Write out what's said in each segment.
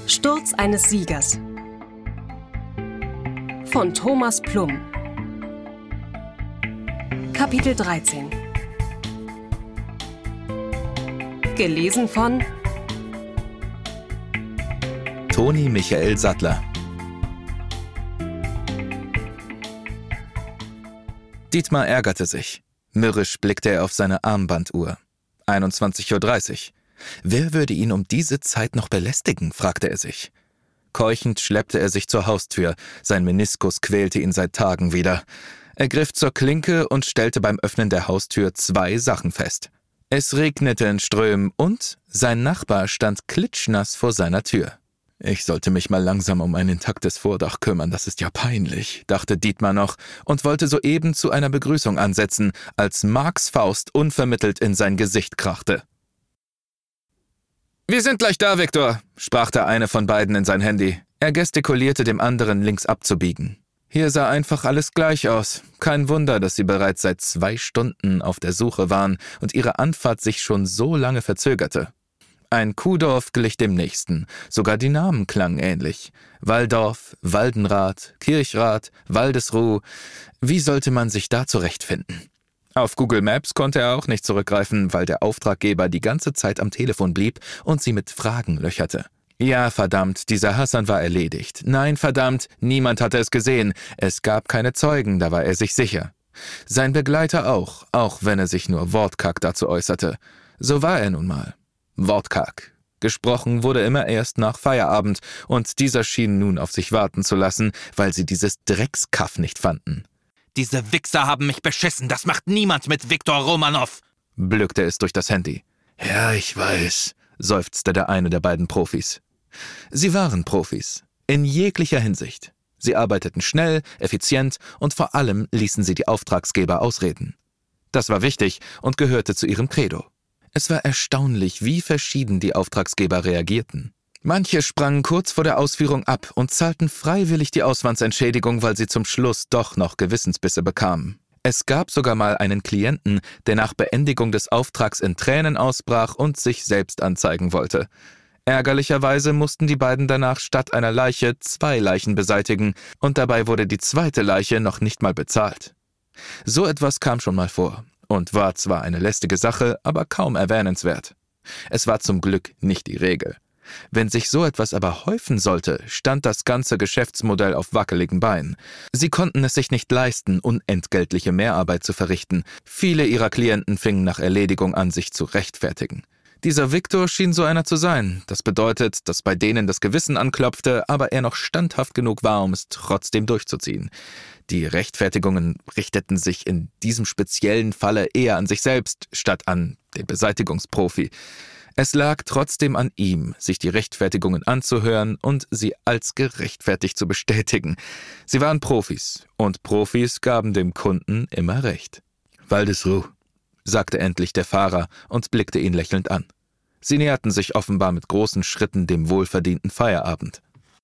Sturz eines Siegers von Thomas Plum. Kapitel 13. Gelesen von Toni Michael Sattler. Dietmar ärgerte sich. Mürrisch blickte er auf seine Armbanduhr. 21:30 Uhr. Wer würde ihn um diese Zeit noch belästigen, fragte er sich. Keuchend schleppte er sich zur Haustür. Sein Meniskus quälte ihn seit Tagen wieder. Er griff zur Klinke und stellte beim Öffnen der Haustür 2 Sachen fest. Es regnete in Strömen und sein Nachbar stand klitschnass vor seiner Tür. Ich sollte mich mal langsam um ein intaktes Vordach kümmern, das ist ja peinlich, dachte Dietmar noch und wollte soeben zu einer Begrüßung ansetzen, als Marks Faust unvermittelt in sein Gesicht krachte. »Wir sind gleich da, Viktor«, sprach der eine von beiden in sein Handy. Er gestikulierte dem anderen, links abzubiegen. Hier sah einfach alles gleich aus. Kein Wunder, dass sie bereits seit 2 Stunden auf der Suche waren und ihre Anfahrt sich schon so lange verzögerte. Ein Kuhdorf glich dem nächsten. Sogar die Namen klangen ähnlich. Walldorf, Waldenrath, Kirchrath, Waldesruh. Wie sollte man sich da zurechtfinden? Auf Google Maps konnte er auch nicht zurückgreifen, weil der Auftraggeber die ganze Zeit am Telefon blieb und sie mit Fragen löcherte. Ja, verdammt, dieser Hassan war erledigt. Nein, verdammt, niemand hatte es gesehen. Es gab keine Zeugen, da war er sich sicher. Sein Begleiter auch wenn er sich nur wortkarg dazu äußerte. So war er nun mal. Wortkarg. Gesprochen wurde immer erst nach Feierabend und dieser schien nun auf sich warten zu lassen, weil sie dieses Dreckskaff nicht fanden. »Diese Wichser haben mich beschissen, das macht niemand mit Viktor Romanow«, blökte es durch das Handy. »Ja, ich weiß«, seufzte der eine der beiden Profis. Sie waren Profis, in jeglicher Hinsicht. Sie arbeiteten schnell, effizient und vor allem ließen sie die Auftragsgeber ausreden. Das war wichtig und gehörte zu ihrem Credo. Es war erstaunlich, wie verschieden die Auftragsgeber reagierten. Manche sprangen kurz vor der Ausführung ab und zahlten freiwillig die Auswandsentschädigung, weil sie zum Schluss doch noch Gewissensbisse bekamen. Es gab sogar mal einen Klienten, der nach Beendigung des Auftrags in Tränen ausbrach und sich selbst anzeigen wollte. Ärgerlicherweise mussten die beiden danach statt einer Leiche 2 Leichen beseitigen und dabei wurde die 2. Leiche noch nicht mal bezahlt. So etwas kam schon mal vor und war zwar eine lästige Sache, aber kaum erwähnenswert. Es war zum Glück nicht die Regel. Wenn sich so etwas aber häufen sollte, stand das ganze Geschäftsmodell auf wackeligen Beinen. Sie konnten es sich nicht leisten, unentgeltliche Mehrarbeit zu verrichten. Viele ihrer Klienten fingen nach Erledigung an, sich zu rechtfertigen. Dieser Viktor schien so einer zu sein. Das bedeutet, dass bei denen das Gewissen anklopfte, aber er noch standhaft genug war, um es trotzdem durchzuziehen. Die Rechtfertigungen richteten sich in diesem speziellen Falle eher an sich selbst, statt an den Beseitigungsprofi. Es lag trotzdem an ihm, sich die Rechtfertigungen anzuhören und sie als gerechtfertigt zu bestätigen. Sie waren Profis und Profis gaben dem Kunden immer recht. »Waldesruh«, sagte endlich der Fahrer und blickte ihn lächelnd an. Sie näherten sich offenbar mit großen Schritten dem wohlverdienten Feierabend.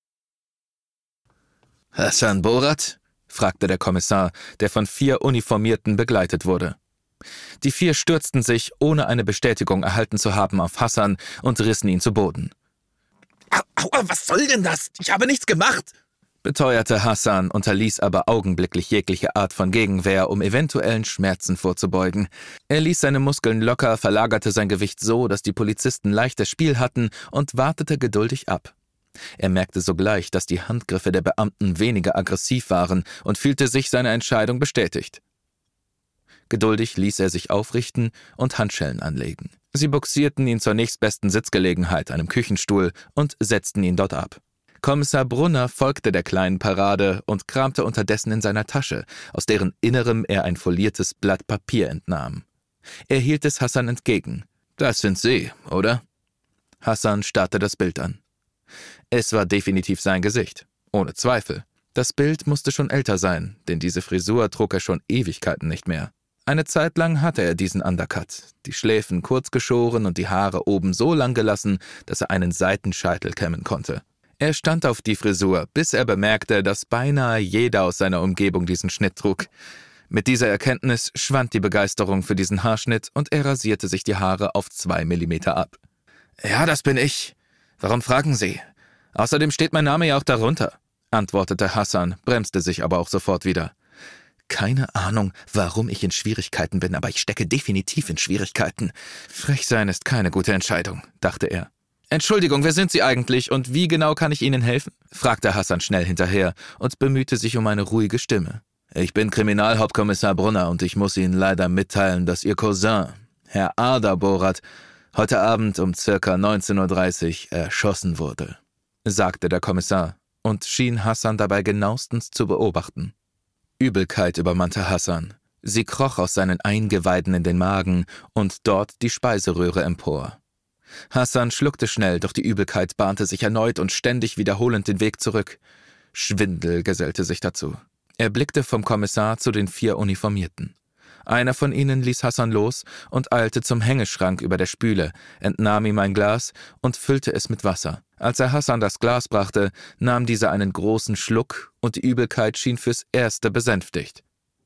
»Hassan Borat?«, fragte der Kommissar, der von 4 Uniformierten begleitet wurde. Die 4 stürzten sich, ohne eine Bestätigung erhalten zu haben, auf Hassan und rissen ihn zu Boden. Aua, was soll denn das? Ich habe nichts gemacht, beteuerte Hassan, unterließ aber augenblicklich jegliche Art von Gegenwehr, um eventuellen Schmerzen vorzubeugen. Er ließ seine Muskeln locker, verlagerte sein Gewicht so, dass die Polizisten leichtes Spiel hatten und wartete geduldig ab. Er merkte sogleich, dass die Handgriffe der Beamten weniger aggressiv waren und fühlte sich seine Entscheidung bestätigt. Geduldig ließ er sich aufrichten und Handschellen anlegen. Sie buxierten ihn zur nächstbesten Sitzgelegenheit, einem Küchenstuhl, und setzten ihn dort ab. Kommissar Brunner folgte der kleinen Parade und kramte unterdessen in seiner Tasche, aus deren Innerem er ein foliertes Blatt Papier entnahm. Er hielt es Hassan entgegen. »Das sind Sie, oder?« Hassan starrte das Bild an. Es war definitiv sein Gesicht, ohne Zweifel. Das Bild musste schon älter sein, denn diese Frisur trug er schon Ewigkeiten nicht mehr. Eine Zeit lang hatte er diesen Undercut, die Schläfen kurz geschoren und die Haare oben so lang gelassen, dass er einen Seitenscheitel kämmen konnte. Er stand auf die Frisur, bis er bemerkte, dass beinahe jeder aus seiner Umgebung diesen Schnitt trug. Mit dieser Erkenntnis schwand die Begeisterung für diesen Haarschnitt und er rasierte sich die Haare auf 2 Millimeter ab. »Ja, das bin ich. Warum fragen Sie? »Außerdem steht mein Name ja auch darunter«, antwortete Hassan, bremste sich aber auch sofort wieder. »Keine Ahnung, warum ich in Schwierigkeiten bin, aber ich stecke definitiv in Schwierigkeiten. Frech sein ist keine gute Entscheidung«, dachte er. »Entschuldigung, wer sind Sie eigentlich und wie genau kann ich Ihnen helfen?« fragte Hassan schnell hinterher und bemühte sich um eine ruhige Stimme. »Ich bin Kriminalhauptkommissar Brunner und ich muss Ihnen leider mitteilen, dass Ihr Cousin, Herr Arda Borat, heute Abend um ca. 19:30 Uhr erschossen wurde«, sagte der Kommissar und schien Hassan dabei genauestens zu beobachten. Übelkeit übermannte Hassan. Sie kroch aus seinen Eingeweiden in den Magen und dort die Speiseröhre empor. Hassan schluckte schnell, doch die Übelkeit bahnte sich erneut und ständig wiederholend den Weg zurück. Schwindel gesellte sich dazu. Er blickte vom Kommissar zu den 4 Uniformierten. Einer von ihnen ließ Hassan los und eilte zum Hängeschrank über der Spüle, entnahm ihm ein Glas und füllte es mit Wasser. Als er Hassan das Glas brachte, nahm dieser einen großen Schluck und die Übelkeit schien fürs Erste besänftigt.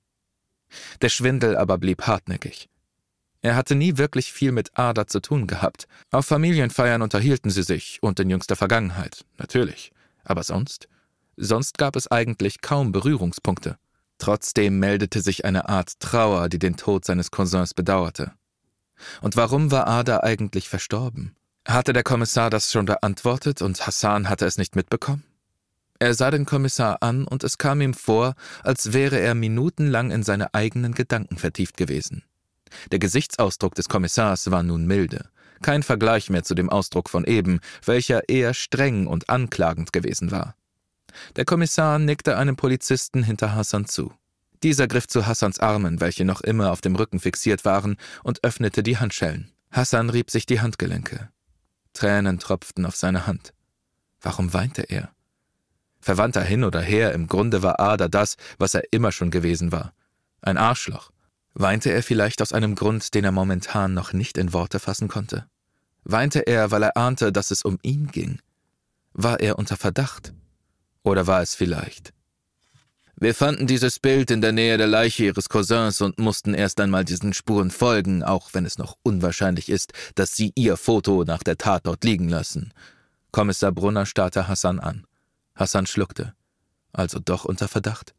Der Schwindel aber blieb hartnäckig. Er hatte nie wirklich viel mit Arda zu tun gehabt. Auf Familienfeiern unterhielten sie sich und in jüngster Vergangenheit, natürlich. Aber sonst? Sonst gab es eigentlich kaum Berührungspunkte. Trotzdem meldete sich eine Art Trauer, die den Tod seines Cousins bedauerte. Und warum war Arda eigentlich verstorben? Hatte der Kommissar das schon beantwortet und Hassan hatte es nicht mitbekommen? Er sah den Kommissar an und es kam ihm vor, als wäre er minutenlang in seine eigenen Gedanken vertieft gewesen. Der Gesichtsausdruck des Kommissars war nun milde, kein Vergleich mehr zu dem Ausdruck von eben, welcher eher streng und anklagend gewesen war. Der Kommissar nickte einem Polizisten hinter Hassan zu. Dieser griff zu Hassans Armen, welche noch immer auf dem Rücken fixiert waren, und öffnete die Handschellen. Hassan rieb sich die Handgelenke. Tränen tropften auf seine Hand. Warum weinte er? Verwandter hin oder her, im Grunde war Arda das, was er immer schon gewesen war. Ein Arschloch. Weinte er vielleicht aus einem Grund, den er momentan noch nicht in Worte fassen konnte? Weinte er, weil er ahnte, dass es um ihn ging? War er unter Verdacht? Oder war es vielleicht? Wir fanden dieses Bild in der Nähe der Leiche Ihres Cousins und mussten erst einmal diesen Spuren folgen, auch wenn es noch unwahrscheinlich ist, dass Sie Ihr Foto nach der Tat dort liegen lassen. Kommissar Brunner starrte Hassan an. Hassan schluckte. Also doch unter Verdacht?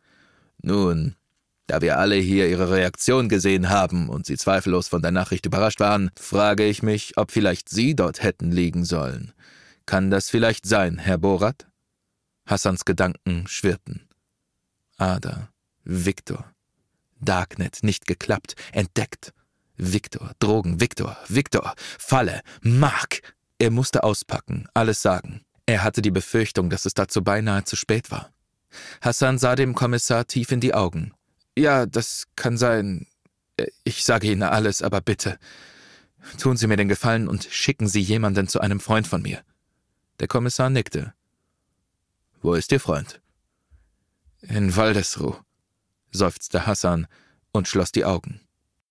Nun, da wir alle hier Ihre Reaktion gesehen haben und Sie zweifellos von der Nachricht überrascht waren, frage ich mich, ob vielleicht Sie dort hätten liegen sollen. Kann das vielleicht sein, Herr Borat? Hassans Gedanken schwirrten. Arda, Viktor. Darknet, nicht geklappt, entdeckt. Viktor, Drogen, Viktor, Falle, Mark. Er musste auspacken, alles sagen. Er hatte die Befürchtung, dass es dazu beinahe zu spät war. Hassan sah dem Kommissar tief in die Augen. Ja, das kann sein. Ich sage Ihnen alles, aber bitte, tun Sie mir den Gefallen und schicken Sie jemanden zu einem Freund von mir. Der Kommissar nickte. Wo ist Ihr Freund? In Waldesruh, seufzte Hassan und schloss die Augen.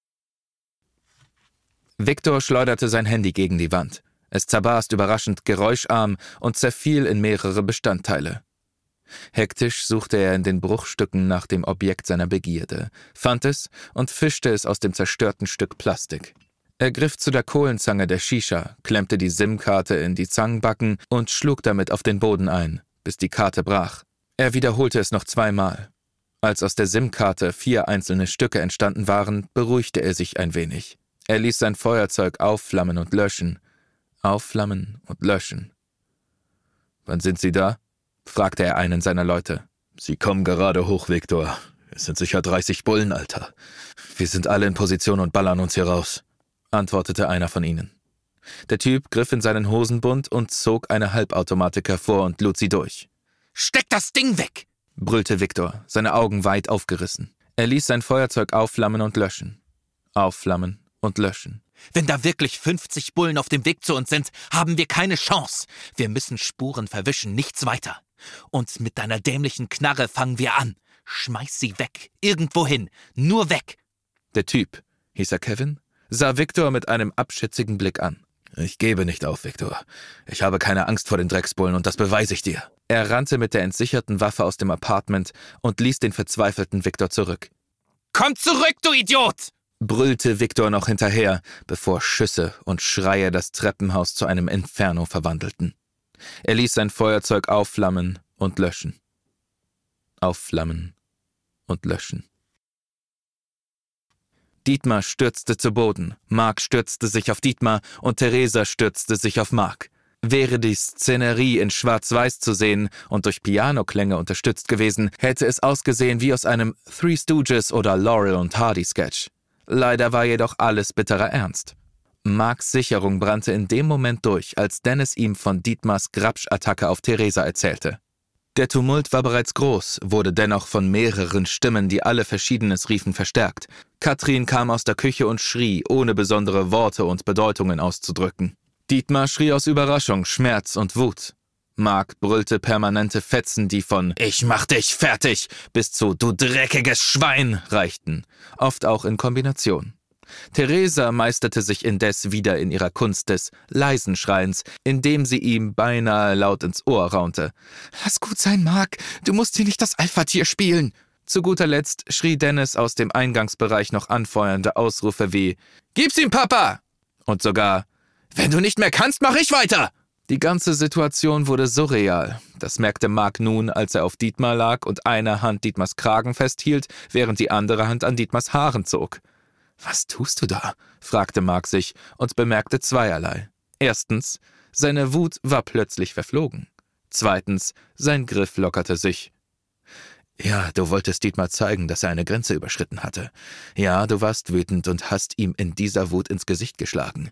Viktor schleuderte sein Handy gegen die Wand. Es zerbarst überraschend geräuscharm und zerfiel in mehrere Bestandteile. Hektisch suchte er in den Bruchstücken nach dem Objekt seiner Begierde, fand es und fischte es aus dem zerstörten Stück Plastik. Er griff zu der Kohlenzange der Shisha, klemmte die SIM-Karte in die Zangenbacken und schlug damit auf den Boden ein, bis die Karte brach. Er wiederholte es noch 2-mal. Als aus der SIM-Karte 4 einzelne Stücke entstanden waren, beruhigte er sich ein wenig. Er ließ sein Feuerzeug aufflammen und löschen. Aufflammen und löschen. »Wann sind Sie da?« fragte er einen seiner Leute. »Sie kommen gerade hoch, Viktor. Es sind sicher 30 Bullen, Alter. Wir sind alle in Position und ballern uns hier raus«, antwortete einer von ihnen. Der Typ griff in seinen Hosenbund und zog eine Halbautomatik hervor und lud sie durch. »Steck das Ding weg!« brüllte Viktor, seine Augen weit aufgerissen. Er ließ sein Feuerzeug aufflammen und löschen. Aufflammen und löschen. »Wenn da wirklich 50 Bullen auf dem Weg zu uns sind, haben wir keine Chance. Wir müssen Spuren verwischen, nichts weiter. Und mit deiner dämlichen Knarre fangen wir an. Schmeiß sie weg, irgendwohin, nur weg!« Der Typ, hieß er Kevin, sah Viktor mit einem abschätzigen Blick an. »Ich gebe nicht auf, Viktor. Ich habe keine Angst vor den Drecksbullen und das beweise ich dir.« Er rannte mit der entsicherten Waffe aus dem Apartment und ließ den verzweifelten Viktor zurück. »Komm zurück, du Idiot!« brüllte Viktor noch hinterher, bevor Schüsse und Schreie das Treppenhaus zu einem Inferno verwandelten. Er ließ sein Feuerzeug aufflammen und löschen. Aufflammen und löschen. Dietmar stürzte zu Boden, Mark stürzte sich auf Dietmar und Theresa stürzte sich auf Mark. Wäre die Szenerie in Schwarz-Weiß zu sehen und durch Pianoklänge unterstützt gewesen, hätte es ausgesehen wie aus einem Three Stooges oder Laurel und Hardy Sketch. Leider war jedoch alles bitterer Ernst. Marks Sicherung brannte in dem Moment durch, als Dennis ihm von Dietmars Grabsch-Attacke auf Theresa erzählte. Der Tumult war bereits groß, wurde dennoch von mehreren Stimmen, die alle Verschiedenes riefen, verstärkt. Katrin kam aus der Küche und schrie, ohne besondere Worte und Bedeutungen auszudrücken. Dietmar schrie aus Überraschung, Schmerz und Wut. Mark brüllte permanente Fetzen, die von »Ich mach dich fertig« bis zu »Du dreckiges Schwein« reichten, oft auch in Kombination. Theresa meisterte sich indes wieder in ihrer Kunst des leisen Schreins, indem sie ihm beinahe laut ins Ohr raunte. »Lass gut sein, Mark, du musst hier nicht das Alpha-Tier spielen!« Zu guter Letzt schrie Dennis aus dem Eingangsbereich noch anfeuernde Ausrufe wie »Gib's ihm, Papa!« und sogar »Wenn du nicht mehr kannst, mach ich weiter!« Die ganze Situation wurde surreal. Das merkte Mark nun, als er auf Dietmar lag und eine Hand Dietmars Kragen festhielt, während die andere Hand an Dietmars Haaren zog. »Was tust du da?« fragte Mark sich und bemerkte zweierlei. Erstens, seine Wut war plötzlich verflogen. Zweitens, sein Griff lockerte sich. »Ja, du wolltest Dietmar zeigen, dass er eine Grenze überschritten hatte. Ja, du warst wütend und hast ihm in dieser Wut ins Gesicht geschlagen.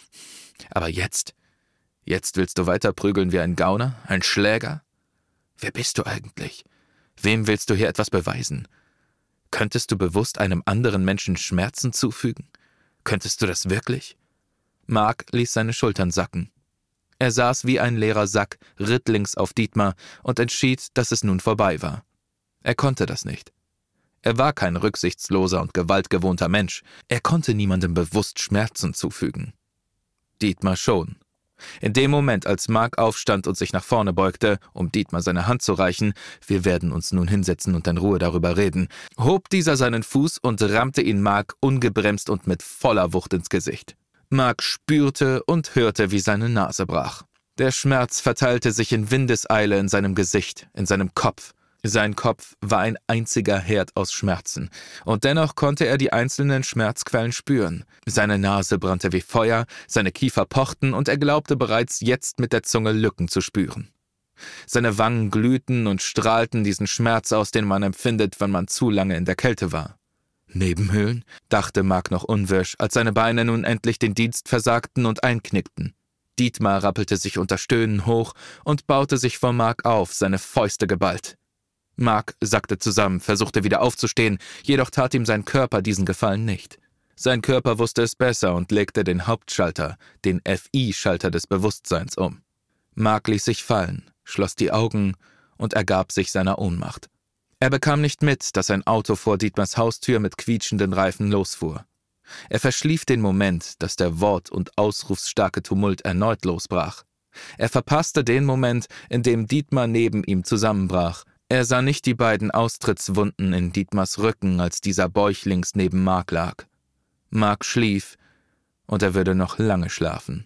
Aber jetzt willst du weiter prügeln wie ein Gauner, ein Schläger? Wer bist du eigentlich? Wem willst du hier etwas beweisen? Könntest du bewusst einem anderen Menschen Schmerzen zufügen? Könntest du das wirklich?« Mark ließ seine Schultern sacken. Er saß wie ein leerer Sack rittlings auf Dietmar und entschied, dass es nun vorbei war. Er konnte das nicht. Er war kein rücksichtsloser und gewaltgewohnter Mensch. Er konnte niemandem bewusst Schmerzen zufügen. Dietmar schon. In dem Moment, als Mark aufstand und sich nach vorne beugte, um Dietmar seine Hand zu reichen, wir werden uns nun hinsetzen und in Ruhe darüber reden, hob dieser seinen Fuß und rammte ihn Mark ungebremst und mit voller Wucht ins Gesicht. Mark spürte und hörte, wie seine Nase brach. Der Schmerz verteilte sich in Windeseile in seinem Gesicht, in seinem Kopf. Sein Kopf war ein einziger Herd aus Schmerzen, und dennoch konnte er die einzelnen Schmerzquellen spüren. Seine Nase brannte wie Feuer, seine Kiefer pochten, und er glaubte bereits jetzt mit der Zunge Lücken zu spüren. Seine Wangen glühten und strahlten diesen Schmerz aus, den man empfindet, wenn man zu lange in der Kälte war. »Nebenhöhlen?« dachte Mark noch unwirsch, als seine Beine nun endlich den Dienst versagten und einknickten. Dietmar rappelte sich unter Stöhnen hoch und baute sich vor Mark auf, seine Fäuste geballt. Mark sackte zusammen, versuchte wieder aufzustehen, jedoch tat ihm sein Körper diesen Gefallen nicht. Sein Körper wusste es besser und legte den Hauptschalter, den FI-Schalter des Bewusstseins um. Mark ließ sich fallen, schloss die Augen und ergab sich seiner Ohnmacht. Er bekam nicht mit, dass ein Auto vor Dietmars Haustür mit quietschenden Reifen losfuhr. Er verschlief den Moment, dass der wort- und ausrufsstarke Tumult erneut losbrach. Er verpasste den Moment, in dem Dietmar neben ihm zusammenbrach. Er sah nicht die beiden Austrittswunden in Dietmars Rücken, als dieser bäuchlings neben Mark lag. Mark schlief, und er würde noch lange schlafen.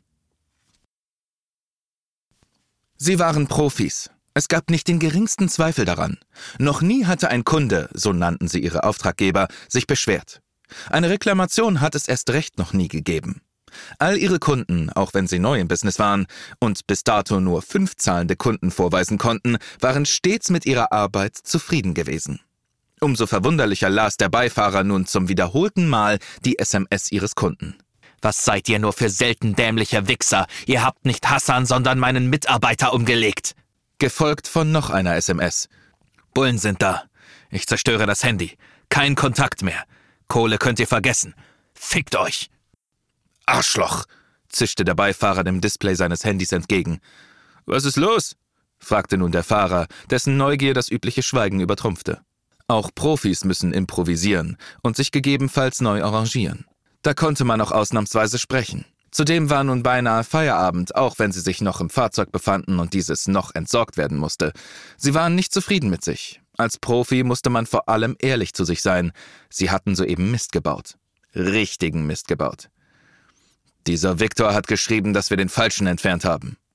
Sie waren Profis. Es gab nicht den geringsten Zweifel daran. Noch nie hatte ein Kunde, so nannten sie ihre Auftraggeber, sich beschwert. Eine Reklamation hat es erst recht noch nie gegeben. All ihre Kunden, auch wenn sie neu im Business waren und bis dato nur 5 zahlende Kunden vorweisen konnten, waren stets mit ihrer Arbeit zufrieden gewesen. Umso verwunderlicher las der Beifahrer nun zum wiederholten Mal die SMS ihres Kunden. »Was seid ihr nur für selten dämliche Wichser? Ihr habt nicht Hassan, sondern meinen Mitarbeiter umgelegt!« Gefolgt von noch einer SMS. »Bullen sind da. Ich zerstöre das Handy. Kein Kontakt mehr. Kohle könnt ihr vergessen. Fickt euch!« »Arschloch«, zischte der Beifahrer dem Display seines Handys entgegen. »Was ist los?« fragte nun der Fahrer, dessen Neugier das übliche Schweigen übertrumpfte. Auch Profis müssen improvisieren und sich gegebenenfalls neu arrangieren. Da konnte man auch ausnahmsweise sprechen. Zudem war nun beinahe Feierabend, auch wenn sie sich noch im Fahrzeug befanden und dieses noch entsorgt werden musste. Sie waren nicht zufrieden mit sich. Als Profi musste man vor allem ehrlich zu sich sein. Sie hatten soeben Mist gebaut. Richtigen Mist gebaut. »Dieser Viktor hat geschrieben, dass wir den Falschen entfernt haben«,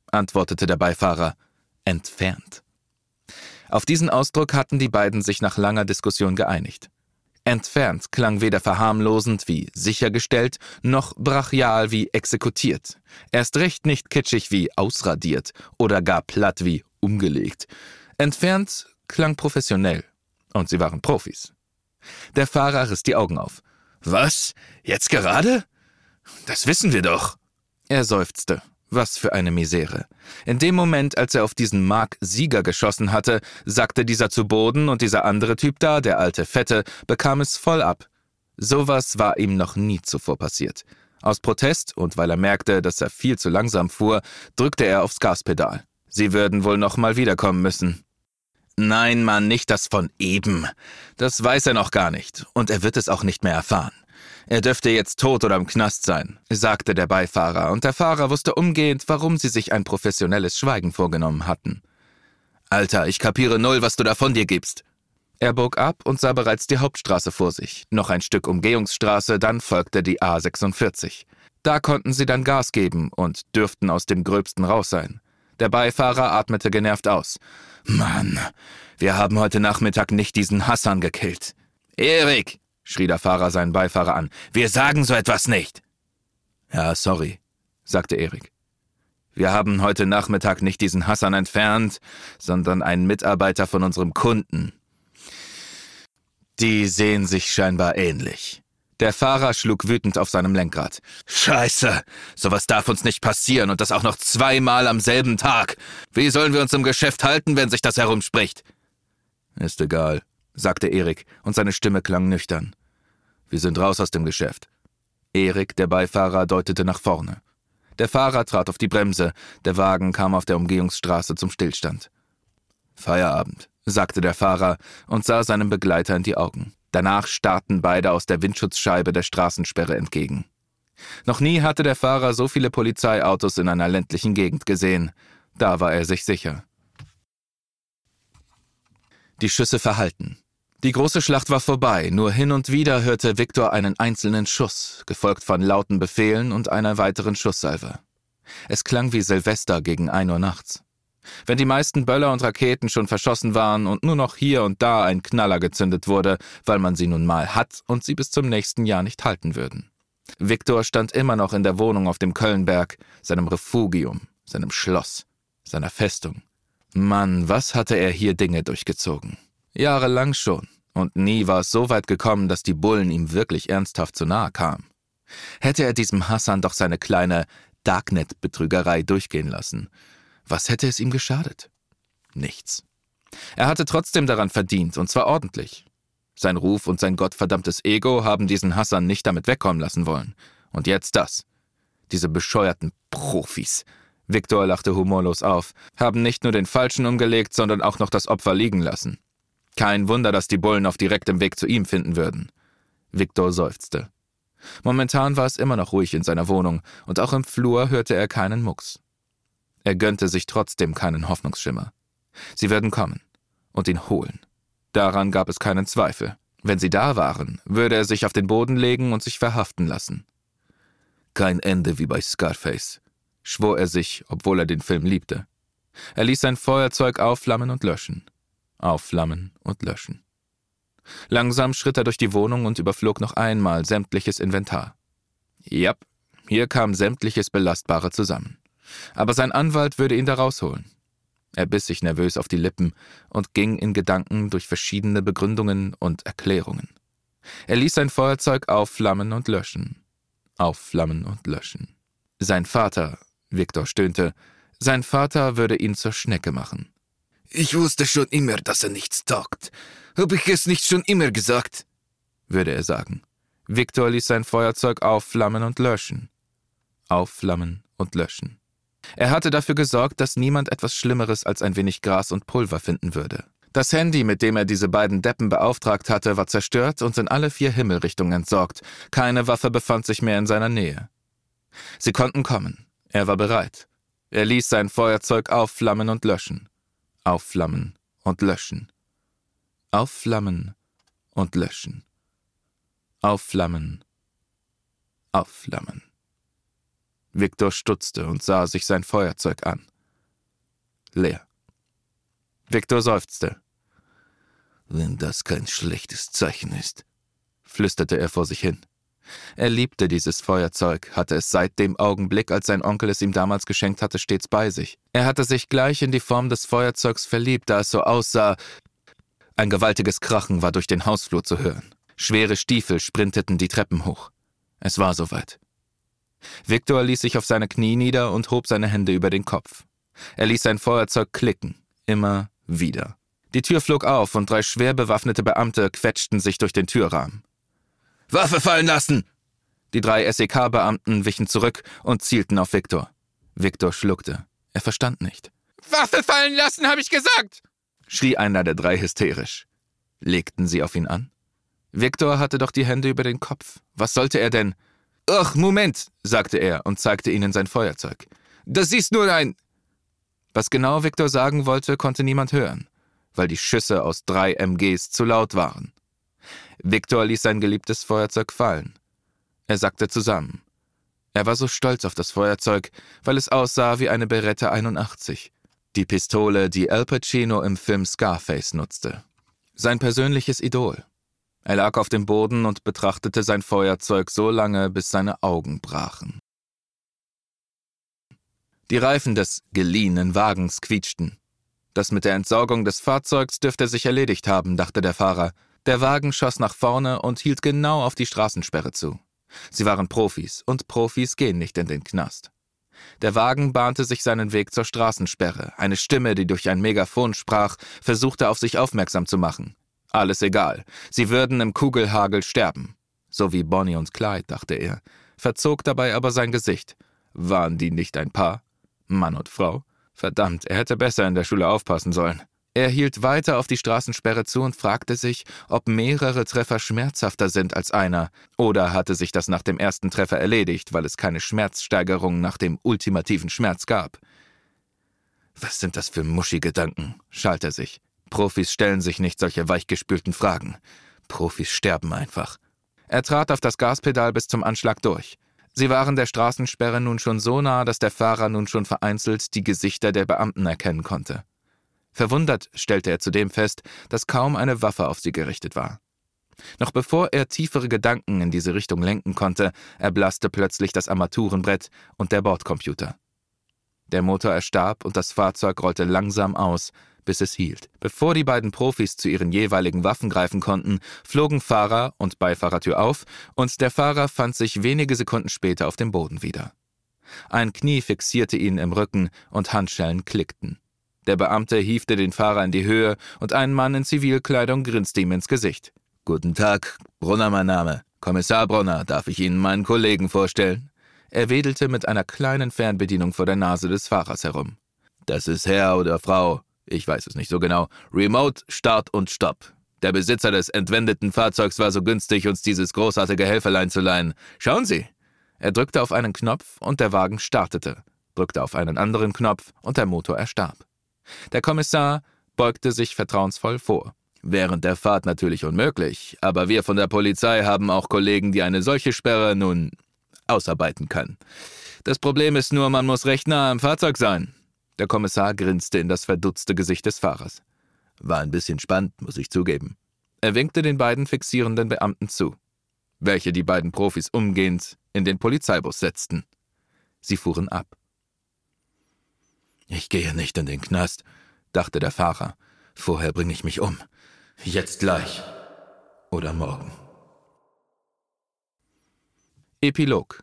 antwortete der Beifahrer. Entfernt. Auf diesen Ausdruck hatten die beiden sich nach langer Diskussion geeinigt. Entfernt klang weder verharmlosend wie sichergestellt, noch brachial wie exekutiert. Erst recht nicht kitschig wie ausradiert oder gar platt wie umgelegt. Entfernt klang professionell. Und sie waren Profis. Der Fahrer riss die Augen auf. »Was? Jetzt gerade? Das wissen wir doch!« Er seufzte. Was für eine Misere. In dem Moment, als er auf diesen Mark Sieger geschossen hatte, sackte dieser zu Boden und dieser andere Typ da, der alte Fette, bekam es voll ab. Sowas war ihm noch nie zuvor passiert. Aus Protest und weil er merkte, dass er viel zu langsam fuhr, drückte er aufs Gaspedal. Sie würden wohl noch mal wiederkommen müssen. Nein, Mann, nicht das von eben. Das weiß er noch gar nicht und er wird es auch nicht mehr erfahren. Er dürfte jetzt tot oder im Knast sein, sagte der Beifahrer, und der Fahrer wusste umgehend, warum sie sich ein professionelles Schweigen vorgenommen hatten. »Alter, ich kapiere null, was du da von dir gibst.« Er bog ab und sah bereits die Hauptstraße vor sich, noch ein Stück Umgehungsstraße, dann folgte die A46. Da konnten sie dann Gas geben und dürften aus dem Gröbsten raus sein. Der Beifahrer atmete genervt aus. »Mann, wir haben heute Nachmittag nicht diesen Hassan gekillt.« »Erik«, schrie der Fahrer seinen Beifahrer an, »wir sagen so etwas nicht!« »Ja, sorry«, sagte Erik. »Wir haben heute Nachmittag nicht diesen Hassan entfernt, sondern einen Mitarbeiter von unserem Kunden. Die sehen sich scheinbar ähnlich.« Der Fahrer schlug wütend auf seinem Lenkrad. »Scheiße, sowas darf uns nicht passieren und das auch noch 2-mal am selben Tag. Wie sollen wir uns im Geschäft halten, wenn sich das herumspricht?« »Ist egal«, sagte Erik, und seine Stimme klang nüchtern. »Wir sind raus aus dem Geschäft.« Erik, der Beifahrer, deutete nach vorne. Der Fahrer trat auf die Bremse, der Wagen kam auf der Umgehungsstraße zum Stillstand. »Feierabend«, sagte der Fahrer und sah seinem Begleiter in die Augen. Danach starrten beide aus der Windschutzscheibe der Straßensperre entgegen. Noch nie hatte der Fahrer so viele Polizeiautos in einer ländlichen Gegend gesehen. Da war er sich sicher. Die Schüsse verhallten. Die große Schlacht war vorbei, nur hin und wieder hörte Viktor einen einzelnen Schuss, gefolgt von lauten Befehlen und einer weiteren Schusssalve. Es klang wie Silvester gegen 1 Uhr nachts. Wenn die meisten Böller und Raketen schon verschossen waren und nur noch hier und da ein Knaller gezündet wurde, weil man sie nun mal hat und sie bis zum nächsten Jahr nicht halten würden. Viktor stand immer noch in der Wohnung auf dem Kölnberg, seinem Refugium, seinem Schloss, seiner Festung. Mann, was hatte er hier Dinge durchgezogen? Jahrelang schon, und nie war es so weit gekommen, dass die Bullen ihm wirklich ernsthaft zu nahe kamen. Hätte er diesem Hassan doch seine kleine Darknet-Betrügerei durchgehen lassen, was hätte es ihm geschadet? Nichts. Er hatte trotzdem daran verdient, und zwar ordentlich. Sein Ruf und sein gottverdammtes Ego haben diesen Hassan nicht damit wegkommen lassen wollen. Und jetzt das. Diese bescheuerten Profis. Viktor lachte humorlos auf, haben nicht nur den Falschen umgelegt, sondern auch noch das Opfer liegen lassen. Kein Wunder, dass die Bullen auf direktem Weg zu ihm finden würden. Viktor seufzte. Momentan war es immer noch ruhig in seiner Wohnung, und auch im Flur hörte er keinen Mucks. Er gönnte sich trotzdem keinen Hoffnungsschimmer. Sie würden kommen und ihn holen. Daran gab es keinen Zweifel. Wenn sie da waren, würde er sich auf den Boden legen und sich verhaften lassen. Kein Ende wie bei Scarface, schwor er sich, obwohl er den Film liebte. Er ließ sein Feuerzeug aufflammen und löschen. Aufflammen und löschen. Langsam schritt er durch die Wohnung und überflog noch einmal sämtliches Inventar. Jap, hier kam sämtliches Belastbare zusammen. Aber sein Anwalt würde ihn da rausholen. Er biss sich nervös auf die Lippen und ging in Gedanken durch verschiedene Begründungen und Erklärungen. Er ließ sein Feuerzeug aufflammen und löschen. Aufflammen und löschen. Sein Vater, Viktor stöhnte, sein Vater würde ihn zur Schnecke machen. »Ich wusste schon immer, dass er nichts taugt. Hab ich es nicht schon immer gesagt?« würde er sagen. Viktor ließ sein Feuerzeug aufflammen und löschen. Aufflammen und löschen. Er hatte dafür gesorgt, dass niemand etwas Schlimmeres als ein wenig Gras und Pulver finden würde. Das Handy, mit dem er diese beiden Deppen beauftragt hatte, war zerstört und in alle 4 Himmelrichtungen entsorgt. Keine Waffe befand sich mehr in seiner Nähe. Sie konnten kommen. Er war bereit. Er ließ sein Feuerzeug aufflammen und löschen. Aufflammen und löschen. Aufflammen und löschen. Aufflammen. Aufflammen. Viktor stutzte und sah sich sein Feuerzeug an. leer. Viktor seufzte. »Wenn das kein schlechtes Zeichen ist«, flüsterte er vor sich hin. Er liebte dieses Feuerzeug, hatte es seit dem Augenblick, als sein Onkel es ihm damals geschenkt hatte, stets bei sich. Er hatte sich gleich in die Form des Feuerzeugs verliebt, da es so aussah. Ein gewaltiges Krachen war durch den Hausflur zu hören. Schwere Stiefel sprinteten die Treppen hoch. Es war soweit. Viktor ließ sich auf seine Knie nieder und hob seine Hände über den Kopf. Er ließ sein Feuerzeug klicken, immer wieder. Die Tür flog auf und 3 schwer bewaffnete Beamte quetschten sich durch den Türrahmen. »Waffe fallen lassen!« Die 3 SEK-Beamten wichen zurück und zielten auf Viktor. Viktor schluckte. Er verstand nicht. »Waffe fallen lassen, habe ich gesagt!« schrie einer der 3 hysterisch. Legten sie auf ihn an? Viktor hatte doch die Hände über den Kopf. Was sollte er denn? »Ach, Moment«, sagte er und zeigte ihnen sein Feuerzeug. »Das ist nur ein...« Was genau Viktor sagen wollte, konnte niemand hören, weil die Schüsse aus 3 MGs zu laut waren. Viktor ließ sein geliebtes Feuerzeug fallen. Er sackte zusammen. Er war so stolz auf das Feuerzeug, weil es aussah wie eine Beretta 81, die Pistole, die Al Pacino im Film Scarface nutzte. Sein persönliches Idol. Er lag auf dem Boden und betrachtete sein Feuerzeug so lange, bis seine Augen brachen. Die Reifen des geliehenen Wagens quietschten. Das mit der Entsorgung des Fahrzeugs dürfte sich erledigt haben, dachte der Fahrer. Der Wagen schoss nach vorne und hielt genau auf die Straßensperre zu. Sie waren Profis, und Profis gehen nicht in den Knast. Der Wagen bahnte sich seinen Weg zur Straßensperre. Eine Stimme, die durch ein Megafon sprach, versuchte auf sich aufmerksam zu machen. Alles egal, sie würden im Kugelhagel sterben. So wie Bonnie und Clyde, dachte er, verzog dabei aber sein Gesicht. Waren die nicht ein Paar? Mann und Frau? Verdammt, er hätte besser in der Schule aufpassen sollen. Er hielt weiter auf die Straßensperre zu und fragte sich, ob mehrere Treffer schmerzhafter sind als einer, oder hatte sich das nach dem ersten Treffer erledigt, weil es keine Schmerzsteigerung nach dem ultimativen Schmerz gab. Was sind das für Muschi-Gedanken, schalt er sich. Profis stellen sich nicht solche weichgespülten Fragen. Profis sterben einfach. Er trat auf das Gaspedal bis zum Anschlag durch. Sie waren der Straßensperre nun schon so nah, dass der Fahrer nun schon vereinzelt die Gesichter der Beamten erkennen konnte. Verwundert stellte er zudem fest, dass kaum eine Waffe auf sie gerichtet war. Noch bevor er tiefere Gedanken in diese Richtung lenken konnte, erblasste plötzlich das Armaturenbrett und der Bordcomputer. Der Motor erstarb und das Fahrzeug rollte langsam aus, bis es hielt. Bevor die beiden Profis zu ihren jeweiligen Waffen greifen konnten, flogen Fahrer und Beifahrertür auf und der Fahrer fand sich wenige Sekunden später auf dem Boden wieder. Ein Knie fixierte ihn im Rücken und Handschellen klickten. Der Beamte hiefte den Fahrer in die Höhe und ein Mann in Zivilkleidung grinste ihm ins Gesicht. »Guten Tag, Brunner mein Name. Kommissar Brunner, darf ich Ihnen meinen Kollegen vorstellen?« Er wedelte mit einer kleinen Fernbedienung vor der Nase des Fahrers herum. »Das ist Herr oder Frau, ich weiß es nicht so genau, Remote, Start und Stopp. Der Besitzer des entwendeten Fahrzeugs war so günstig, uns dieses großartige Helferlein zu leihen. Schauen Sie!« Er drückte auf einen Knopf und der Wagen startete, drückte auf einen anderen Knopf und der Motor erstarb. Der Kommissar beugte sich vertrauensvoll vor. »Während der Fahrt natürlich unmöglich, aber wir von der Polizei haben auch Kollegen, die eine solche Sperre nun ausarbeiten können. Das Problem ist nur, man muss recht nah am Fahrzeug sein.« Der Kommissar grinste in das verdutzte Gesicht des Fahrers. »War ein bisschen spannend, muss ich zugeben.« Er winkte den beiden fixierenden Beamten zu, welche die beiden Profis umgehend in den Polizeibus setzten. Sie fuhren ab. »Ich gehe nicht in den Knast«, dachte der Fahrer. »Vorher bringe ich mich um. Jetzt gleich. Oder morgen.« Epilog.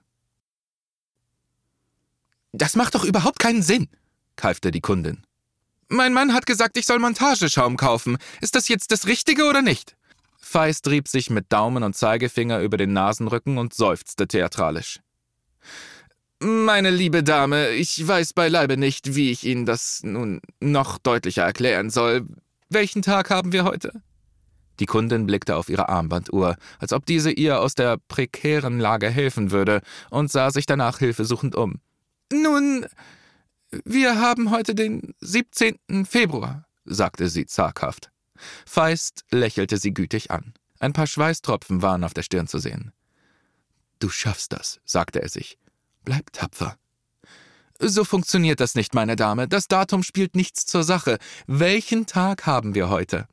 »Das macht doch überhaupt keinen Sinn«, keifte die Kundin. »Mein Mann hat gesagt, ich soll Montageschaum kaufen. Ist das jetzt das Richtige oder nicht?« Feist rieb sich mit Daumen und Zeigefinger über den Nasenrücken und seufzte theatralisch. »Meine liebe Dame, ich weiß beileibe nicht, wie ich Ihnen das nun noch deutlicher erklären soll. Welchen Tag haben wir heute?« Die Kundin blickte auf ihre Armbanduhr, als ob diese ihr aus der prekären Lage helfen würde, und sah sich danach hilfesuchend um. »Nun, wir haben heute den 17. Februar«, sagte sie zaghaft. Feist lächelte sie gütig an. Ein paar Schweißtropfen waren auf der Stirn zu sehen. »Du schaffst das«, sagte er sich. »Bleib tapfer.« »So funktioniert das nicht, meine Dame. Das Datum spielt nichts zur Sache. Welchen Tag haben wir heute?«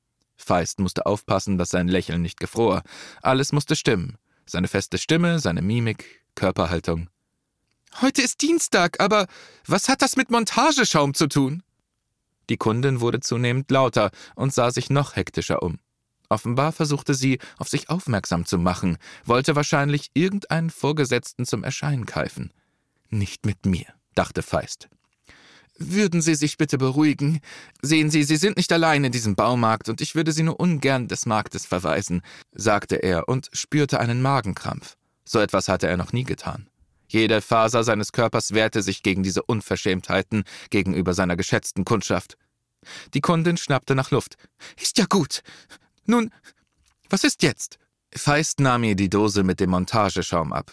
Feist musste aufpassen, dass sein Lächeln nicht gefror. Alles musste stimmen. Seine feste Stimme, seine Mimik, Körperhaltung. »Heute ist Dienstag, aber was hat das mit Montageschaum zu tun?« Die Kundin wurde zunehmend lauter und sah sich noch hektischer um. Offenbar versuchte sie, auf sich aufmerksam zu machen, wollte wahrscheinlich irgendeinen Vorgesetzten zum Erscheinen keifen. »Nicht mit mir«, dachte Feist. »Würden Sie sich bitte beruhigen? Sehen Sie, Sie sind nicht allein in diesem Baumarkt und ich würde Sie nur ungern des Marktes verweisen«, sagte er und spürte einen Magenkrampf. So etwas hatte er noch nie getan. Jede Faser seines Körpers wehrte sich gegen diese Unverschämtheiten gegenüber seiner geschätzten Kundschaft. Die Kundin schnappte nach Luft. »Ist ja gut. Nun, was ist jetzt?« Feist nahm ihr die Dose mit dem Montageschaum ab.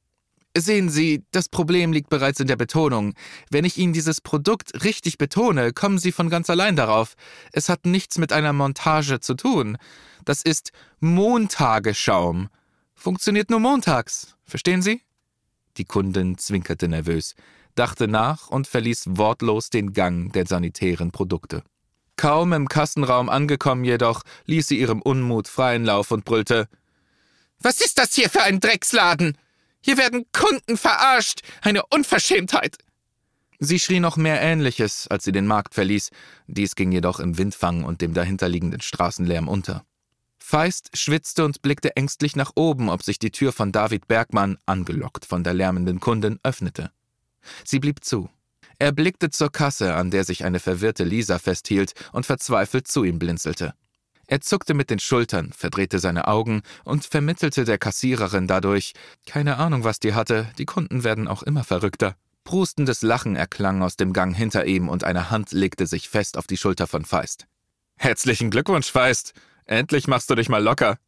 »Sehen Sie, das Problem liegt bereits in der Betonung. Wenn ich Ihnen dieses Produkt richtig betone, kommen Sie von ganz allein darauf. Es hat nichts mit einer Montage zu tun. Das ist Montageschaum. Funktioniert nur montags. Verstehen Sie?« Die Kundin zwinkerte nervös, dachte nach und verließ wortlos den Gang der sanitären Produkte. Kaum im Kassenraum angekommen jedoch, ließ sie ihrem Unmut freien Lauf und brüllte: »Was ist das hier für ein Drecksladen? Hier werden Kunden verarscht! Eine Unverschämtheit!« Sie schrie noch mehr Ähnliches, als sie den Markt verließ. Dies ging jedoch im Windfang und dem dahinterliegenden Straßenlärm unter. Feist schwitzte und blickte ängstlich nach oben, ob sich die Tür von David Bergmann, angelockt von der lärmenden Kundin, öffnete. Sie blieb zu. Er blickte zur Kasse, an der sich eine verwirrte Lisa festhielt und verzweifelt zu ihm blinzelte. Er zuckte mit den Schultern, verdrehte seine Augen und vermittelte der Kassiererin dadurch: »Keine Ahnung, was die hatte, die Kunden werden auch immer verrückter.« Prustendes Lachen erklang aus dem Gang hinter ihm und eine Hand legte sich fest auf die Schulter von Feist. »Herzlichen Glückwunsch, Feist! Endlich machst du dich mal locker!«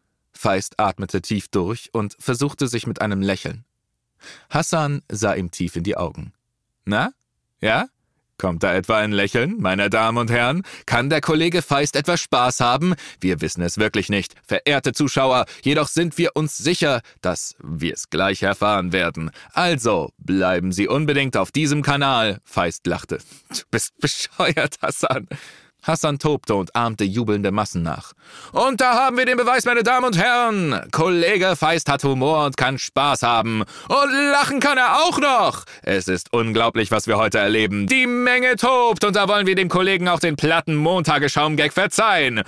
Feist atmete tief durch und versuchte sich mit einem Lächeln. Hassan sah ihm tief in die Augen. »Na? Ja? Kommt da etwa ein Lächeln, meine Damen und Herren? Kann der Kollege Feist etwas Spaß haben? Wir wissen es wirklich nicht, verehrte Zuschauer, jedoch sind wir uns sicher, dass wir es gleich erfahren werden. Also, bleiben Sie unbedingt auf diesem Kanal«, Feist lachte. »Du bist bescheuert, Hassan.« Hassan tobte und ahmte jubelnde Massen nach. »Und da haben wir den Beweis, meine Damen und Herren. Kollege Feist hat Humor und kann Spaß haben. Und lachen kann er auch noch. Es ist unglaublich, was wir heute erleben. Die Menge tobt und da wollen wir dem Kollegen auch den platten Montageschaum-Gag verzeihen.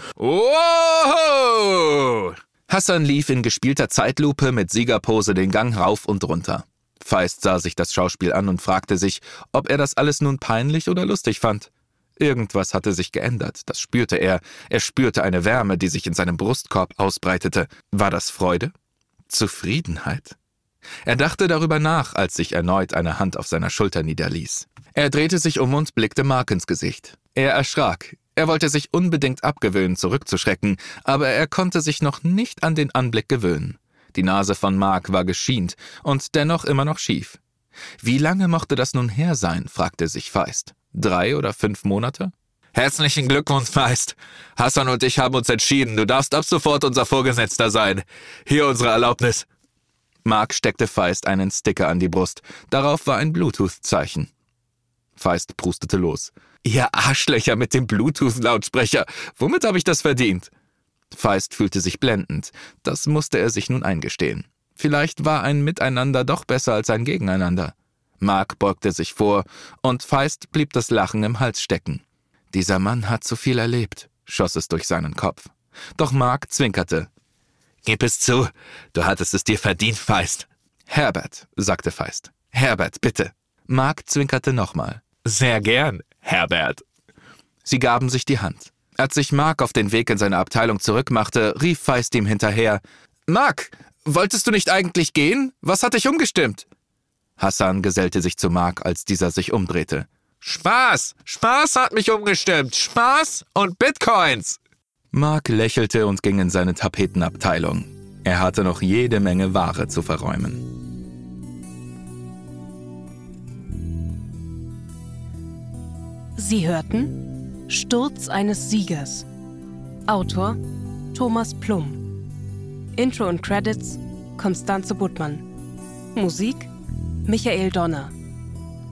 Wow!« Hassan lief in gespielter Zeitlupe mit Siegerpose den Gang rauf und runter. Feist sah sich das Schauspiel an und fragte sich, ob er das alles nun peinlich oder lustig fand. Irgendwas hatte sich geändert, das spürte er. Er spürte eine Wärme, die sich in seinem Brustkorb ausbreitete. War das Freude? Zufriedenheit? Er dachte darüber nach, als sich erneut eine Hand auf seiner Schulter niederließ. Er drehte sich um und blickte Mark ins Gesicht. Er erschrak. Er wollte sich unbedingt abgewöhnen, zurückzuschrecken, aber er konnte sich noch nicht an den Anblick gewöhnen. Die Nase von Mark war geschient und dennoch immer noch schief. Wie lange mochte das nun her sein, fragte sich Feist. 3 oder 5 Monate? »Herzlichen Glückwunsch, Feist. Hassan und ich haben uns entschieden. Du darfst ab sofort unser Vorgesetzter sein. Hier unsere Erlaubnis.« Mark steckte Feist einen Sticker an die Brust. Darauf war ein Bluetooth-Zeichen. Feist prustete los. »Ihr Arschlöcher mit dem Bluetooth-Lautsprecher. Womit habe ich das verdient?« Feist fühlte sich blendend. Das musste er sich nun eingestehen. Vielleicht war ein Miteinander doch besser als ein Gegeneinander. Mark beugte sich vor, und Feist blieb das Lachen im Hals stecken. »Dieser Mann hat zu viel erlebt«, schoss es durch seinen Kopf. Doch Mark zwinkerte. »Gib es zu, du hattest es dir verdient, Feist.« »Herbert«, sagte Feist. »Herbert, bitte.« Mark zwinkerte nochmal. »Sehr gern, Herbert.« Sie gaben sich die Hand. Als sich Mark auf den Weg in seine Abteilung zurückmachte, rief Feist ihm hinterher. »Mark, wolltest du nicht eigentlich gehen? Was hat dich umgestimmt?« Hassan gesellte sich zu Mark, als dieser sich umdrehte. »Spaß! Spaß hat mich umgestimmt! Spaß und Bitcoins!« Mark lächelte und ging in seine Tapetenabteilung. Er hatte noch jede Menge Ware zu verräumen. Sie hörten Sturz eines Siegers. Autor Thomas Plum. Intro und Credits Constanze Buttmann. Musik Michael Donner.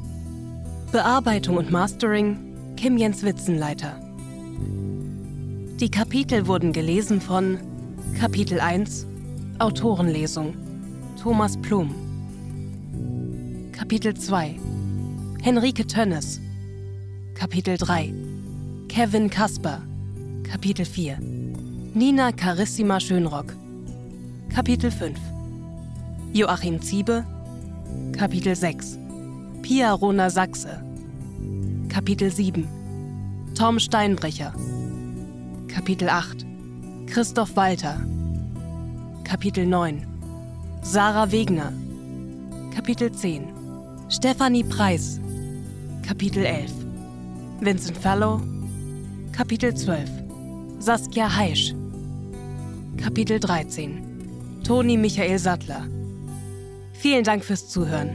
Bearbeitung und Mastering Kim Jens Witzenleiter. Die Kapitel wurden gelesen von Kapitel 1 Autorenlesung Thomas Plum. Kapitel 2 Henrike Tönnes. Kapitel 3 Kevin Kasper. Kapitel 4 Nina Carissima Schönrock. Kapitel 5 Joachim Ziebe. Kapitel 6 Pia Rona Sachse. Kapitel 7 Tom Steinbrecher. Kapitel 8 Christoph Walter. Kapitel 9 Sarah Wegner. Kapitel 10 Stefanie Preis. Kapitel 11 Vincent Fallow. Kapitel 12 Saskia Heisch. Kapitel 13 Toni Michael Sattler. Vielen Dank fürs Zuhören.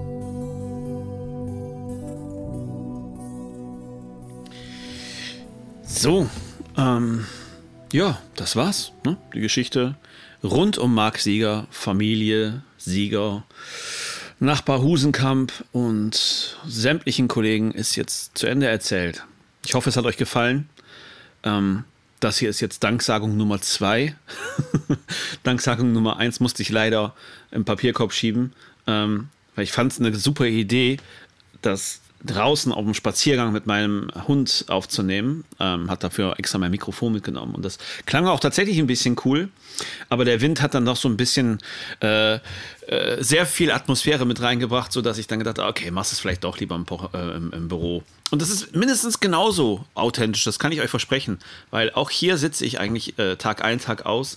So, ja, das war's. Ne? Die Geschichte rund um Marc Sieger, Familie Sieger, Nachbar Husenkamp und sämtlichen Kollegen ist jetzt zu Ende erzählt. Ich hoffe, es hat euch gefallen. Das hier ist jetzt Danksagung Nummer 2. Danksagung Nummer 1 musste ich leider im Papierkorb schieben, weil ich fand es eine super Idee, das draußen auf dem Spaziergang mit meinem Hund aufzunehmen. Hat dafür extra mein Mikrofon mitgenommen. Und das klang auch tatsächlich ein bisschen cool. Aber der Wind hat dann noch so ein bisschen sehr viel Atmosphäre mit reingebracht, sodass ich dann gedacht habe, okay, machst es vielleicht doch lieber im Büro. Und das ist mindestens genauso authentisch, das kann ich euch versprechen. Weil auch hier sitze ich eigentlich Tag ein, Tag aus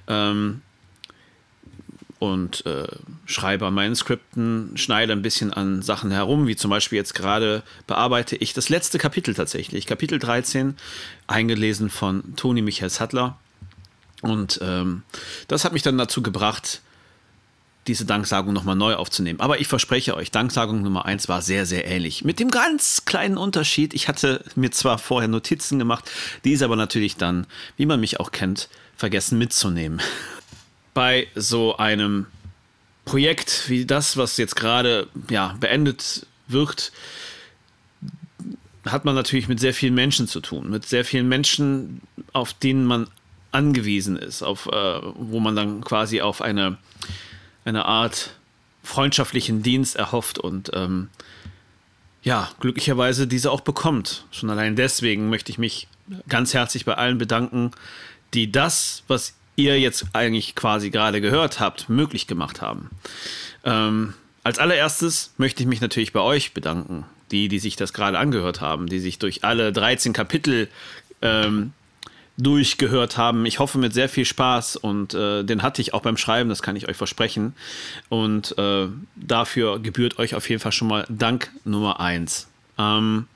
und schreibe an meinen Skripten, schneide ein bisschen an Sachen herum, wie zum Beispiel jetzt gerade bearbeite ich das letzte Kapitel tatsächlich, Kapitel 13, eingelesen von Toni Michael Sattler. Und das hat mich dann dazu gebracht, diese Danksagung nochmal neu aufzunehmen. Aber ich verspreche euch, Danksagung Nummer 1 war sehr, sehr ähnlich. Mit dem ganz kleinen Unterschied, ich hatte mir zwar vorher Notizen gemacht, diese aber natürlich dann, wie man mich auch kennt, vergessen mitzunehmen. Bei so einem Projekt wie das, was jetzt gerade beendet wird, hat man natürlich mit sehr vielen Menschen zu tun. Mit sehr vielen Menschen, auf denen man angewiesen ist, wo man dann quasi auf eine Art freundschaftlichen Dienst erhofft und glücklicherweise diese auch bekommt. Schon allein deswegen möchte ich mich ganz herzlich bei allen bedanken, die das, was ihr jetzt eigentlich quasi gerade gehört habt, möglich gemacht haben. Als allererstes möchte ich mich natürlich bei euch bedanken, die sich das gerade angehört haben, die sich durch alle 13 Kapitel durchgehört haben. Ich hoffe mit sehr viel Spaß und den hatte ich auch beim Schreiben, das kann ich euch versprechen. Und dafür gebührt euch auf jeden Fall schon mal Dank Nummer 1. Dann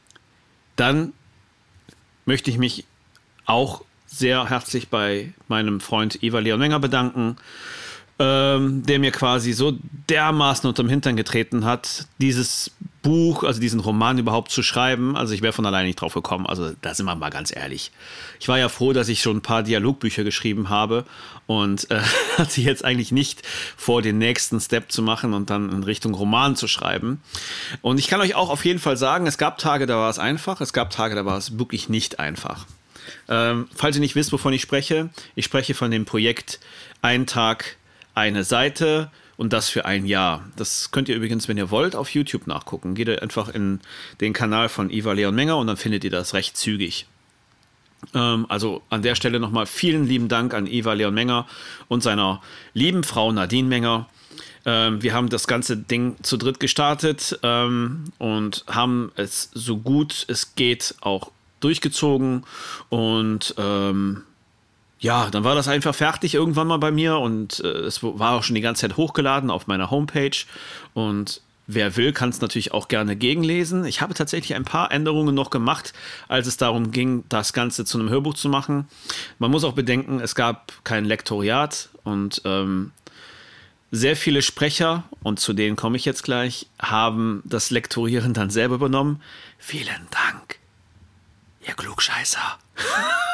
möchte ich mich auch sehr herzlich bei meinem Freund Ivar Leon Menger bedanken, der mir quasi so dermaßen unterm Hintern getreten hat, dieses Buch, also diesen Roman überhaupt zu schreiben. Also ich wäre von alleine nicht drauf gekommen. Also da sind wir mal ganz ehrlich. Ich war ja froh, dass ich schon ein paar Dialogbücher geschrieben habe und hatte jetzt eigentlich nicht vor, den nächsten Step zu machen und dann in Richtung Roman zu schreiben. Und ich kann euch auch auf jeden Fall sagen, es gab Tage, da war es einfach, es gab Tage, da war es wirklich nicht einfach. Falls ihr nicht wisst, wovon ich spreche von dem Projekt Ein Tag, eine Seite und das für ein Jahr. Das könnt ihr übrigens, wenn ihr wollt, auf YouTube nachgucken. Geht ihr einfach in den Kanal von Ivar Leon Menger und dann findet ihr das recht zügig. Also an der Stelle nochmal vielen lieben Dank an Ivar Leon Menger und seiner lieben Frau Nadine Menger. Wir haben das ganze Ding zu dritt gestartet und haben es so gut es geht auch durchgezogen und dann war das einfach fertig irgendwann mal bei mir und es war auch schon die ganze Zeit hochgeladen auf meiner Homepage und wer will, kann es natürlich auch gerne gegenlesen. Ich habe tatsächlich ein paar Änderungen noch gemacht, als es darum ging, das Ganze zu einem Hörbuch zu machen. Man muss auch bedenken, es gab kein Lektoriat und sehr viele Sprecher, und zu denen komme ich jetzt gleich, haben das Lektorieren dann selber übernommen. Vielen Dank, ihr Klugscheißer.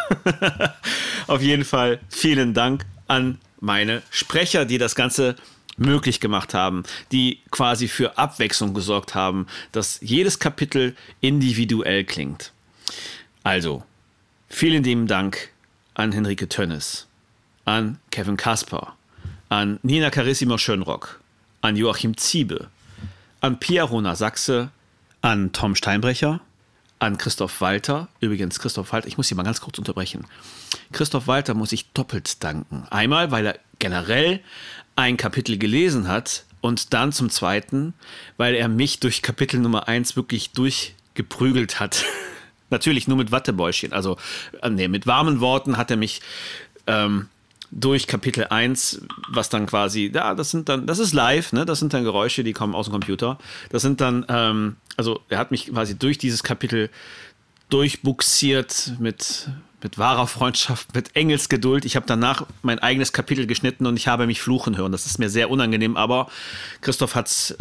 Auf jeden Fall vielen Dank an meine Sprecher, die das Ganze möglich gemacht haben, die quasi für Abwechslung gesorgt haben, dass jedes Kapitel individuell klingt. Also, vielen lieben Dank an Henrike Tönnes, an Kevin Kasper, an Nina Carissima Schönrock, an Joachim Ziebe, an Pia Rona Sachse, an Tom Steinbrecher, an Christoph Walter. Übrigens, Christoph Walter, ich muss hier mal ganz kurz unterbrechen. Christoph Walter muss ich doppelt danken. Einmal, weil er generell ein Kapitel gelesen hat und dann zum Zweiten, weil er mich durch Kapitel Nummer 1 wirklich durchgeprügelt hat. Natürlich nur mit Wattebäuschen. Also, mit warmen Worten hat er mich durch Kapitel 1, was dann quasi, ja, das ist live, ne? Das sind dann Geräusche, die kommen aus dem Computer. Das sind dann, also er hat mich quasi durch dieses Kapitel durchbuxiert mit wahrer Freundschaft, mit Engelsgeduld. Ich habe danach mein eigenes Kapitel geschnitten und ich habe mich fluchen hören. Das ist mir sehr unangenehm, aber Christoph hat's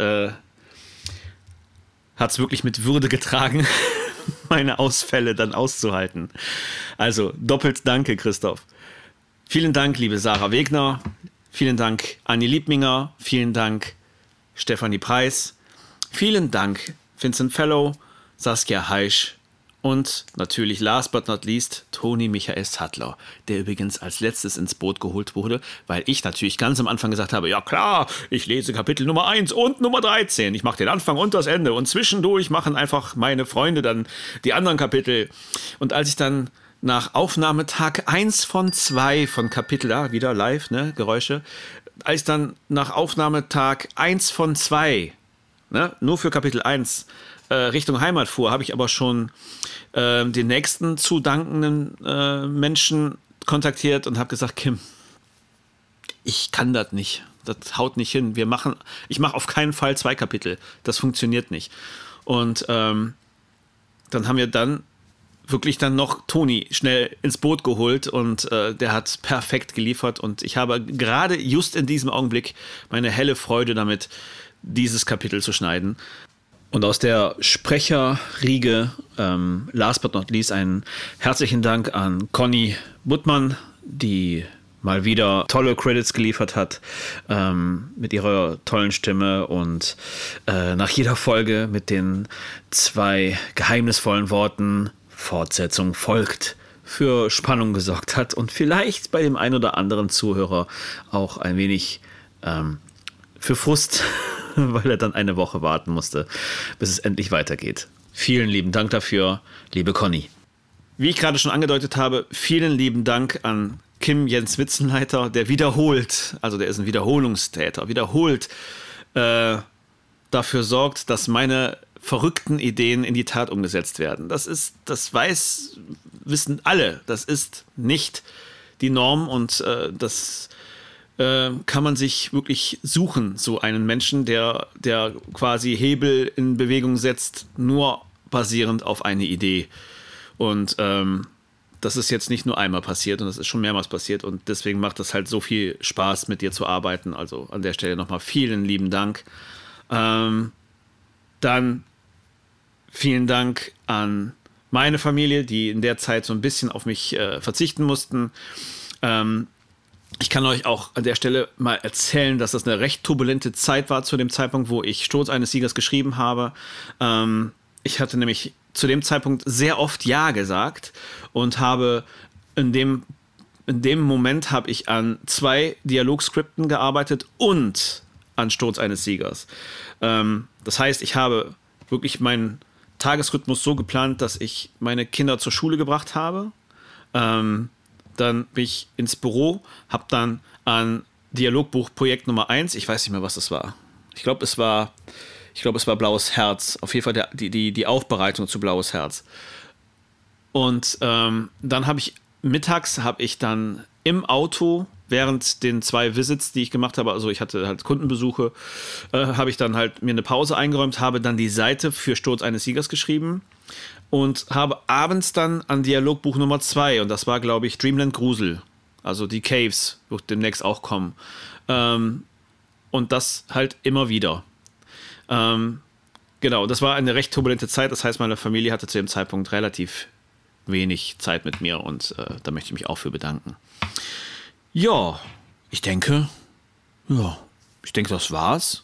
wirklich mit Würde getragen, meine Ausfälle dann auszuhalten. Also doppelt danke, Christoph. Vielen Dank, liebe Sarah Wegner. Vielen Dank, Anni Liebminger. Vielen Dank, Stefanie Preis. Vielen Dank, Vincent Fellow, Saskia Heisch und natürlich last but not least Toni Michael Sattler, der übrigens als letztes ins Boot geholt wurde, weil ich natürlich ganz am Anfang gesagt habe, ja klar, ich lese Kapitel Nummer 1 und Nummer 13. Ich mache den Anfang und das Ende und zwischendurch machen einfach meine Freunde dann die anderen Kapitel. Und als ich dann nach Aufnahmetag 1 von 2 von Kapitel, wieder live, ne, Geräusche, als dann nach Aufnahmetag 1 von 2, ne, nur für Kapitel 1, Richtung Heimat fuhr, habe ich aber schon den nächsten zu dankenden Menschen kontaktiert und habe gesagt, Kim, ich kann das nicht. Das haut nicht hin. Ich mache auf keinen Fall 2 Kapitel. Das funktioniert nicht. Und dann haben wir dann wirklich dann noch Toni schnell ins Boot geholt und der hat perfekt geliefert und ich habe gerade just in diesem Augenblick meine helle Freude damit, dieses Kapitel zu schneiden. Und aus der Sprecherriege, last but not least, einen herzlichen Dank an Conny Buttmann, die mal wieder tolle Credits geliefert hat mit ihrer tollen Stimme und nach jeder Folge mit den 2 geheimnisvollen Worten Fortsetzung folgt, für Spannung gesorgt hat und vielleicht bei dem einen oder anderen Zuhörer auch ein wenig für Frust, weil er dann eine Woche warten musste, bis es endlich weitergeht. Vielen lieben Dank dafür, liebe Conny. Wie ich gerade schon angedeutet habe, vielen lieben Dank an Kim Jens Witzenleiter, der wiederholt, also der ist ein Wiederholungstäter, wiederholt dafür sorgt, dass meine verrückten Ideen in die Tat umgesetzt werden. Wissen alle, das ist nicht die Norm und das kann man sich wirklich suchen, so einen Menschen, der quasi Hebel in Bewegung setzt, nur basierend auf eine Idee. Und das ist jetzt nicht nur einmal passiert und das ist schon mehrmals passiert und deswegen macht das halt so viel Spaß, mit dir zu arbeiten. Also an der Stelle nochmal vielen lieben Dank. Dann vielen Dank an meine Familie, die in der Zeit so ein bisschen auf mich verzichten mussten. Ich kann euch auch an der Stelle mal erzählen, dass das eine recht turbulente Zeit war zu dem Zeitpunkt, wo ich Sturz eines Siegers geschrieben habe. Ich hatte nämlich zu dem Zeitpunkt sehr oft Ja gesagt und habe in dem Moment habe ich an 2 Dialogskripten gearbeitet und an Sturz eines Siegers. Das heißt, ich habe wirklich meinen Tagesrhythmus so geplant, dass ich meine Kinder zur Schule gebracht habe. Dann bin ich ins Büro, habe dann an Dialogbuch Projekt Nummer 1, ich weiß nicht mehr, was das war. Ich glaube, es war Blaues Herz. Auf jeden Fall die Aufbereitung zu Blaues Herz. Und dann habe ich mittags dann im Auto während den 2 Visits, die ich gemacht habe, also ich hatte halt Kundenbesuche, habe ich dann halt mir eine Pause eingeräumt, habe dann die Seite für Sturz eines Siegers geschrieben und habe abends dann an Dialogbuch Nummer 2, und das war, glaube ich, Dreamland Grusel, also die Caves, wird demnächst auch kommen. Und das halt immer wieder. Genau, das war eine recht turbulente Zeit, das heißt, meine Familie hatte zu dem Zeitpunkt relativ wenig Zeit mit mir und da möchte ich mich auch für bedanken. Ja, ich denke, ja, ich denke, das war's.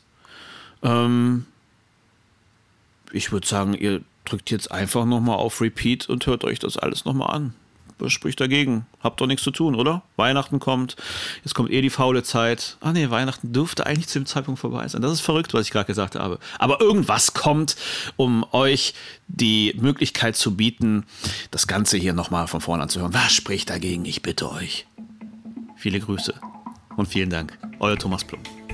Ich würde sagen, ihr drückt jetzt einfach nochmal auf Repeat und hört euch das alles nochmal an. Was spricht dagegen? Habt doch nichts zu tun, oder? Weihnachten kommt, jetzt kommt die faule Zeit. Ah nee, Weihnachten dürfte eigentlich zu dem Zeitpunkt vorbei sein. Das ist verrückt, was ich gerade gesagt habe. Aber irgendwas kommt, um euch die Möglichkeit zu bieten, das Ganze hier nochmal von vorne anzuhören. Was spricht dagegen? Ich bitte euch. Viele Grüße und vielen Dank. Euer Thomas Plum.